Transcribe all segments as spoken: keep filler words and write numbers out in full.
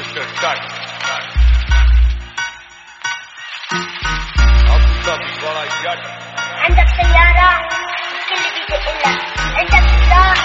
Mister Cut. Abu Dhabi ولا يد. عندك سيارة كل بيجي إلا عندك سلاح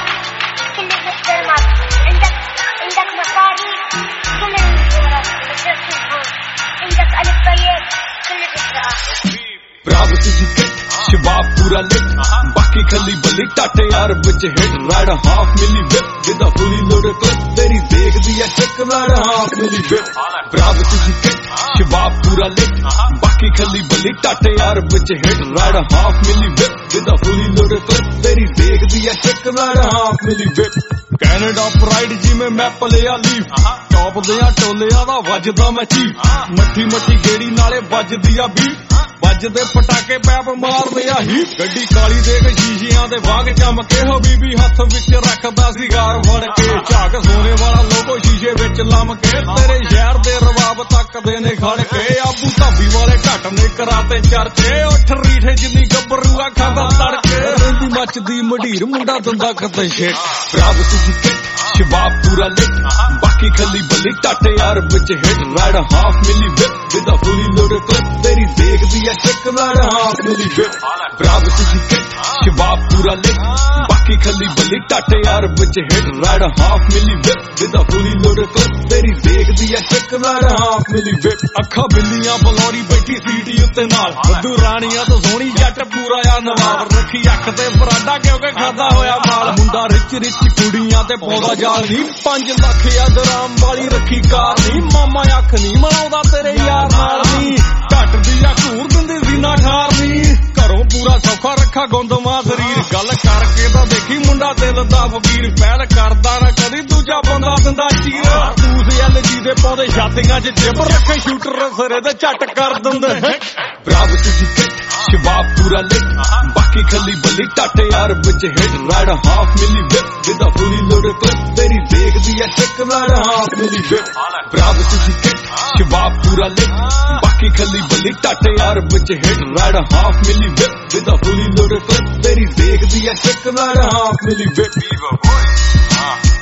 كل بيستلمك عندك عندك مصاري كل المزورات بتصرفهم عندك ألف طيب كل بيسرقك ਭਰਾਵ ਤੁਸੀਂ ਕਿੱਟ ਸ਼ਬਾਬ ਪੂਰਾ ਲਿਟ ਬਾਕੀ ਖੱਲੀ ਬੱਲੀ ਟਾਟੇ ਯਾਰ ਵਿੱਚ hit ride half milli whip with a fully loaded clip ਤੇਰੀ ਦੇਖਦੀ ਐ tick ride half milli whip ਭਰਾਵ ਤੁਸੀਂ ਕਿੱਟ ਸ਼ਬਾਬ ਪੂਰਾ ਲਿਟ ਬਾਕੀ ਖੱਲੀ ਬੱਲੀ ਟਾਟੇ ਯਾਰ ਵਿੱਚ hit ride half milli whip with a fully loaded clip ਤੇਰੀ ਦੇਖਦੀ ਐ tick ride half milli whip Canada pride ਜਿਵੇਂ ਮੈਂ ਪਲਿਆ ਲੀਵ ਟੌਪ ਦਿਆਂ ਟੋਲਿਆਂ ਦਾ ਵੱਜਦਾ ਮੈਂ ਚੀਫ ਮੱਠੀ ਮੱਠੀ ਗੇੜੀ ਨਾਲੇ ਵੱਜਦੀ ਆ ਬੀਟ ਵੱਜਦੇ ਪਟਾਕੇ ਪੈਪ ਮਾਰਦੇ ਆ ਹੀ ਗੱਡੀ ਕਾਲੀ ਦੇ ਕੇ ਸ਼ੀਸ਼ਿਆਂ ਦੇ ਵਾਗ ਚਮਕੇ ਹੋ ਬੀਬੀ ਹੱਥ ਵਿੱਚ ਰੱਖਦਾ ਸਿਗਾਰ ਫੜ ਕੇ ਝਾਕ ਸੋਨੇ ਵਾਲਾ ਲੋਗੋ ਸ਼ੀਸ਼ੇ ਵਿੱਚ ਲੰਮ ਕੇ ਤੇਰੇ ਸ਼ਹਿਰ ਦੇ ਰਵਾਬ ਤੱਕਦੇ ਨੇ ਖੜ ਕੇ ਆਬੂ ਧਾਬੀ ਵਾਲੇ ਘੱਟ ਨੇ ਕਰਾਤੇ ਚਰਚੇ ਉੱਠ ਰੀਠੇ ਜਿੰਨੀ ਗੱਭਰੂਆ ਖਾਂਦਾ ਤੜਕੇ ਰਹਿੰਦੀ ਮੱਚਦੀ ਮਢੀਰ ਮੁੰਡਾ ਦੰਦਾ ਖੱਤੇ ਸ਼ੇਟ ਭਰਾਵ ਤੁਸੀਂ ਕਿੱਟ ਸ਼ਬਾਬ ਪੂਰਾ ਲਿਟ ਬਾਕੀ ਖੱਲੀ ਬੱਲੀ ਟਾਟੇ ਯਾਰ ਵਿੱਚ hit ride half milli whip with a fully loaded clip ਤੇਰੀ ਦੇਖਦੀ ਐ tick ride half milli whip ਭਰਾਵ ਤੁਸੀਂ ਕਿੱਟ ਸ਼ਬਾਬ ਪੂਰਾ ਲਿਟ ਬਾਕੀ ਖੱਲੀ ਬੱਲੀ ਟਾਟੇ ਯਾਰ ਵਿੱਚ hit ride half milli whip with a fully loaded clip ਤੇਰੀ ਦੇਖਦੀ ਐ tick ride half milli whip ਅੱਖਾਂ ਬਿੱਲੀਆਂ ਬਲੌਰੀ ਬੈਠੀ ਸੀਟੀ ਉੱਤੇ ਨਾਲ ਬੱਦੂ ਰਾਣੀਆਂ ਤੋਂ ਸੋਹਣੀ ਜੱਟ ਪੂਰਾ ਆ ਨਵਾਬ ਰੱਖੀ ਅੱਖ ਤੇ ਪਰਾਡਾ ਕਿਉਂਕਿ ਖਾਦਾ ਹੋਇਆ ਮਾਲ ਮੁੰਡਾ ਰਿਚ ਰਿਚ ਕੁੜੀਆਂ ਤੇ ਪੌਦਾ ਜਾਲ ਨੀ ਪੰਜ ਲੱਖ ਆ ਦਰਾਮ ਵਾਲੀ ਰੱਖੀ ਕਾਰ ਨੀ ਮਾਮਾ ਅੱਖ ਨੀ ਮਲਾਉਂਦਾ ਤੇਰੇ ਯਾਰ ਨਾਲ ਨੀ ਘੱਟ ਦੀ ਆ ਘੂਰ ਦਿੰਦੀ ਸੀ ਨਾ ਠਾਰ ਨੀ ਘਰੋਂ ਪੂਰਾ ਸੌਖਾ ਰੱਖਾ ਗੁੰਦਮਾ ਸਰੀਰ ਗੱਲ ਕਰਕੇ ਤਾਂ ਦੇਖੀ ਮੁੰਡਾ ਦਿਲ ਦਾ ਫਕੀਰ ਪਹਿਲ ਕਰਦਾ ਨਾ ਕਦੀ ਦੂਜਾ ਬੰਦਾ ਦਿੰਦਾ ਚੀਰ ਤੂਸ ਐਲ ਜੀ ਦੇ ਪੌਦੇ ਛਾਤੀਆਂ 'ਚ ਜਿਬ ਰੱਖੇ ਸ਼ੂਟਰ ਸਿਰੇ ਤੇ ਝੱਟ ਕਰ ਦਿੰਦੇ ਭਰਾਵ ਤੁਸੀਂ ਕਿੱਟ ਸ਼ਬਾਬ ਪੂਰਾ ਲਿਟ ਬਾਕੀ ਖੱਲੀ ਬੱਲੀ ਟਾਟੇ ਯਾਰ ਵਿੱਚ hit ride half milli whip with a fully loaded clip ਤੇਰੀ ਦੇਖਦੀ ਐ tick ride half milli whip ਭਰਾਵ ਤੁਸੀਂ ਕਿੱਟ ਸ਼ਬਾਬ ਪੂਰਾ ਲਿਟ ਬਾਕੀ ਖੱਲੀ ਬੱਲੀ ਟਾਟੇ ਯਾਰ ਵਿੱਚ hit ride half milli whip with a fully loaded clip ਤੇਰੀ ਦੇਖਦੀ ਐ tick ride half milli whip